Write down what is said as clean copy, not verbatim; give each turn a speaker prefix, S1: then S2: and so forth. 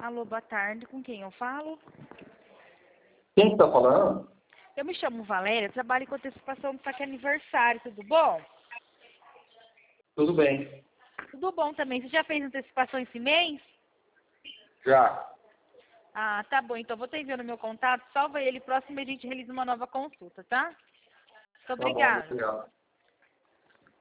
S1: Alô, boa tarde. Com quem eu falo?
S2: Quem está falando?
S1: Eu me chamo Valéria, trabalho com antecipação do saque aniversário, tudo bom?
S2: Tudo bem.
S1: Tudo bom também. Você já fez antecipação esse mês?
S2: Já.
S1: Ah, tá bom. Então, vou estar enviando meu contato. Salva ele. Próximo mês a gente realiza uma nova consulta, tá? Muito
S2: Tá bom,
S1: obrigada.
S2: obrigado.